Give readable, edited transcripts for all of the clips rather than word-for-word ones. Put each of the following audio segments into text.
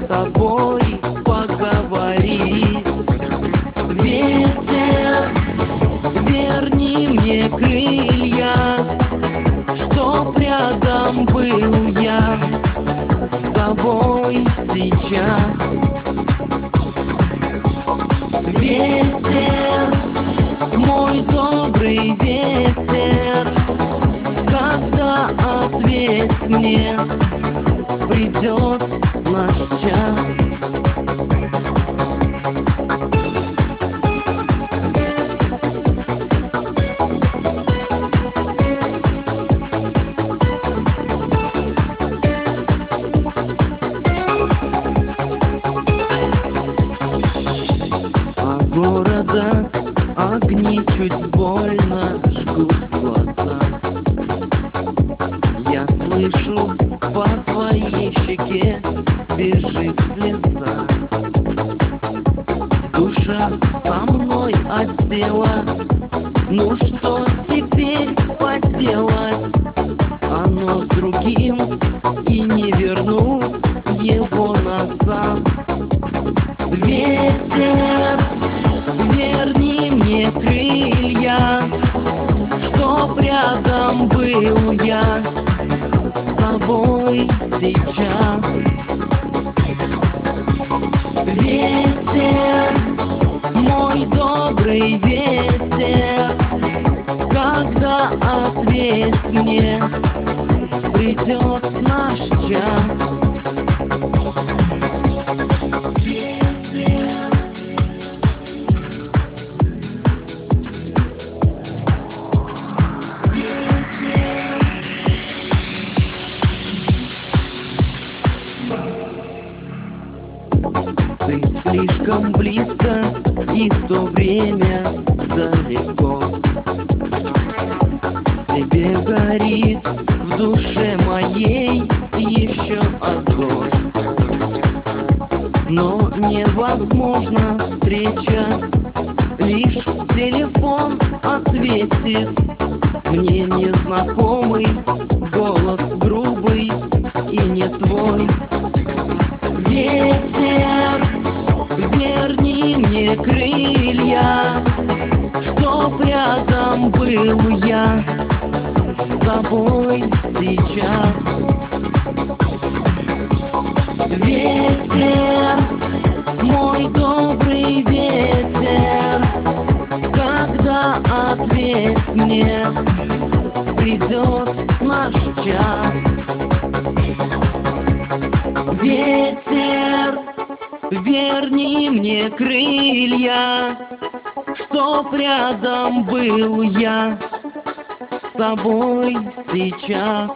тобой поговорить. Ветер, верни мне крылья, чтоб рядом был я с тобой сейчас. Ветер, мой добрый ветер, когда ответь мне, придет наш час. А города огни чуть больно жгут глаза. Я слышу, по твоей щеке бежит слеза. Душа со мной осела, ну что теперь поделать? Оно с другим, и не верну его назад. Ветер, верни мне крылья, чтоб рядом был я с тобой сейчас. Ветер, мой добрый ветер, когда ответь мне, придет наш час. Ты слишком близко и в то время далеко. В тебе горит в душе моей еще огонь. Но невозможна встреча, лишь в телефон ответит мне незнакомый голос грубый и не твой. Ветер, верни мне крылья, чтоб рядом был я с тобой сейчас. Ветер, мой добрый ветер, когда ответь мне, придет наш час. Ветер, верни мне крылья, чтоб рядом был я с тобой сейчас.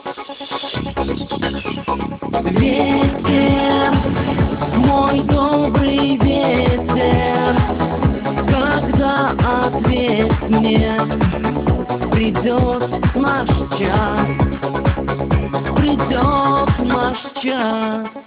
Ветер, мой добрый ветер, когда ответь мне, придет наш час. Придет наш час.